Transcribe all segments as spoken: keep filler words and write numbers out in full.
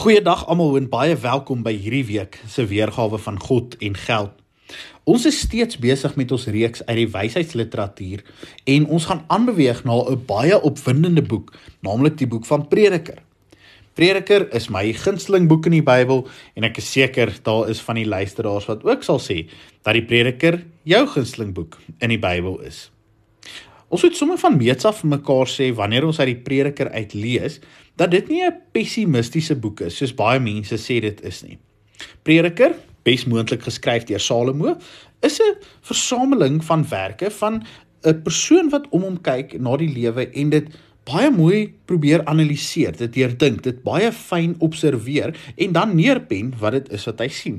Goeiedag almal en baie welkom by hierdie week se weergawe van God en Geld. Ons is steeds besig met ons reeks uit die wysheidsliteratuur en ons gaan aanbeweeg na 'n baie opwindende boek, naamlik die boek van Prediker. Prediker is my gunsteling boek in die Bybel en ek is seker daar is van die luisteraars wat ook sal sê dat die Prediker jou gunsteling boek in die Bybel is. Ons moet sommer van meets af vir mekaar sê wanneer ons uit die Prediker uit lees, dat dit nie 'n pessimistiese boek is, soos baie mense sê dit is nie. Prediker, bes moontlik geskryf deur Salomo, is 'n versameling van werke van 'n persoon wat om hom kyk na die lewe en dit baie mooi probeer analiseer, dit deurdink, dit baie fyn observeer en dan neerpen wat dit is wat hy sien.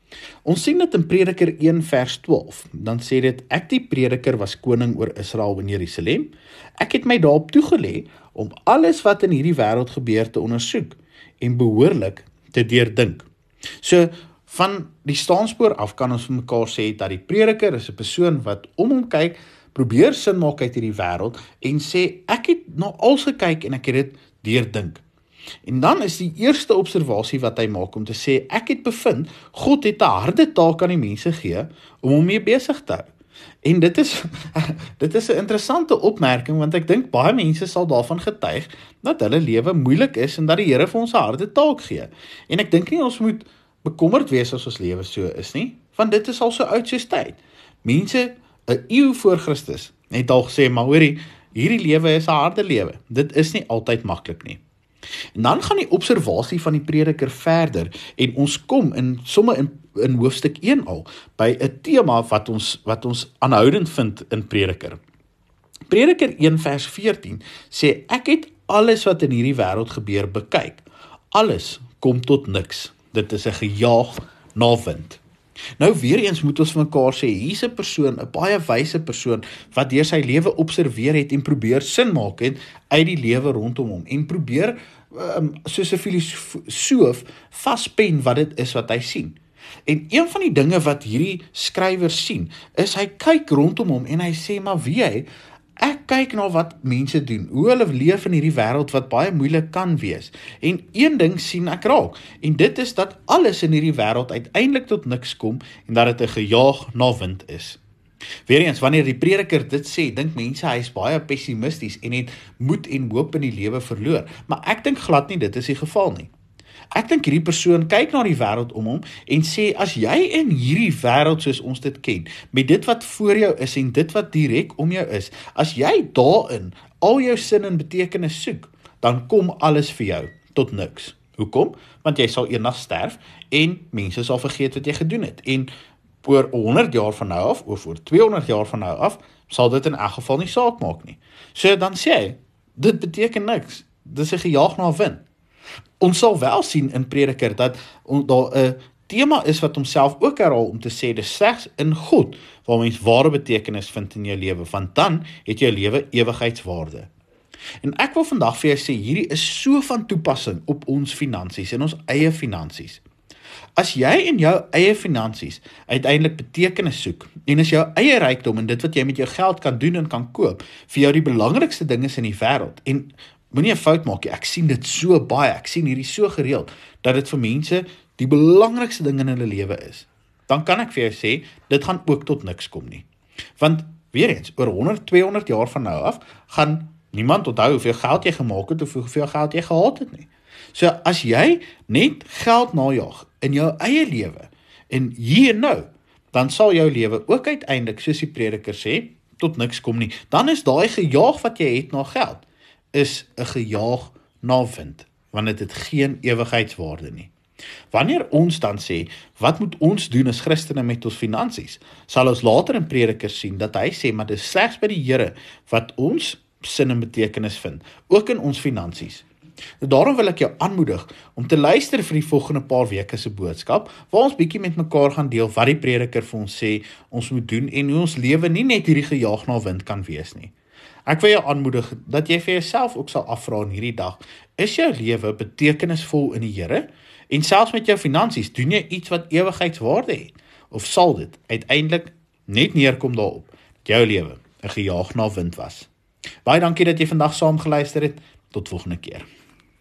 Ons sien dit in Prediker een vers twaalf, dan sê dit, ek die Prediker was koning oor Israel en Jerusalem, ek het my daarop toegelê om alles wat in hierdie wêreld gebeur te ondersoek en behoorlik te deurdink. So, van die staanspoor af kan ons vir mekaar sê dat die Prediker is 'n persoon wat om hom kyk, probeer sin maak uit hierdie wêreld en sê, ek het na alles gekyk en ek het dit deurdink. En dan is die eerste observasie wat hy maak om te sê, ek het bevind, God het 'n harde taak aan die mense gegee om hom mee besig te hou. En dit is, dit is 'n interessante opmerking, want ek dink baie mense sal daarvan getuig, dat hulle lewe moeilik is en dat die Here vir ons 'n harde taak gee. En ek dink nie ons moet bekommerd wees as ons lewe so is nie, want dit is al so oud soos tyd. Mense, 'n eeu voor Christus, het al gesê, maar hoorie, hierdie lewe is 'n harde lewe. Dit is nie altyd maklik nie. En dan gaan die observasie van die Prediker verder en ons kom in somme in, in hoofstuk een al by 'n tema wat ons wat ons aanhoudend vind in Prediker. Prediker een vers veertien sê, ek het alles wat in hierdie wêreld gebeur bekyk. Alles kom tot niks. Dit is 'n gejaag na wind. Nou weer eens moet ons vir mekaar sê, hier's 'n persoon, 'n baie wyse persoon, wat deur sy lewe observeer het en probeer sin maak het uit die lewe rondom hom en probeer um, soos 'n filosoof vaspen wat dit is wat hy sien. En een van die dinge wat hierdie skrywer sien, is hy kyk rondom hom en hy sê, maar wie hy, ek kyk na wat mense doen, hoe hulle leef in hierdie wêreld wat baie moeilik kan wees. En een ding sien ek raak, en dit is dat alles in hierdie wêreld uiteindelik tot niks kom, en dat dit 'n gejaag na wind is. Weereens, wanneer die Prediker dit sê, dink mense hy is baie pessimisties en het moed en hoop in die lewe verloor. Maar ek dink glad nie dit is die geval nie. Ek dink hierdie persoon kyk na die wêreld om hom en sê, as jy in hierdie wêreld soos ons dit ken, met dit wat voor jou is en dit wat direk om jou is, as jy daarin al jou sin en betekenis soek, dan kom alles vir jou tot niks. Hoekom? Want jy sal eendag sterf en mense sal vergeet wat jy gedoen het. En oor honderd jaar van nou af, of oor tweehonderd jaar van nou af, sal dit in elk geval nie saak maak nie. So dan sê hy, dit beteken niks. Dit is 'n gejaag na wind. Ons sal wel sien in Prediker dat daar 'n tema is wat homself ook herhaal om te sê, dis slegs in God waar mens ware betekenis vind in jou lewe, want dan het jou lewe ewigheidswaarde. En ek wil vandag vir jou sê, hierdie is so van toepassing op ons finansies en ons eie finansies. As jy in jou eie finansies uiteindelik betekenis soek, en as jou eie rykdom en dit wat jy met jou geld kan doen en kan koop, vir jou die belangrikste ding is in die wêreld, en moenie 'n fout maak, ek sien dit so baie, ek sien hierdie so gereeld, dat dit vir mense die belangrikste ding in hulle lewe is, dan kan ek vir jou sê, dit gaan ook tot niks kom nie. Want, weer eens, oor honderd, tweehonderd jaar van nou af, gaan niemand onthou hoeveel geld jy gemaak het, of hoeveel geld jy gehad het nie. So, as jy net geld najaag, in jou eie lewe, en hier en nou, dan sal jou lewe ook uiteindelik, soos die Prediker sê, tot niks kom nie. Dan is daai gejaag wat jy het na geld, is 'n gejaag na wind, want dit het geen ewigheidswaarde nie. Wanneer ons dan sê, wat moet ons doen as Christene met ons finansies, sal ons later in Prediker sien, dat hy sê, maar dit is slegs by die Here, wat ons sin en betekenis vind, ook in ons finansies. Daarom wil ek jou aanmoedig, om te luister vir die volgende paar weke se boodskap, waar ons bietjie met mekaar gaan deel, wat die Prediker vir ons sê, ons moet doen, en hoe ons lewe nie net hierdie gejaag na wind kan wees nie. Ek wil jou aanmoedig, dat jy vir jouself ook sal afvra in hierdie dag, is jou lewe betekenisvol in die Here? En selfs met jou finansies, doen jy iets wat ewigheidswaarde het? Of sal dit uiteindelik net neerkom daarop, dat jou lewe 'n gejaag na wind was? Baie dankie dat jy vandag saam geluister het, tot volgende keer.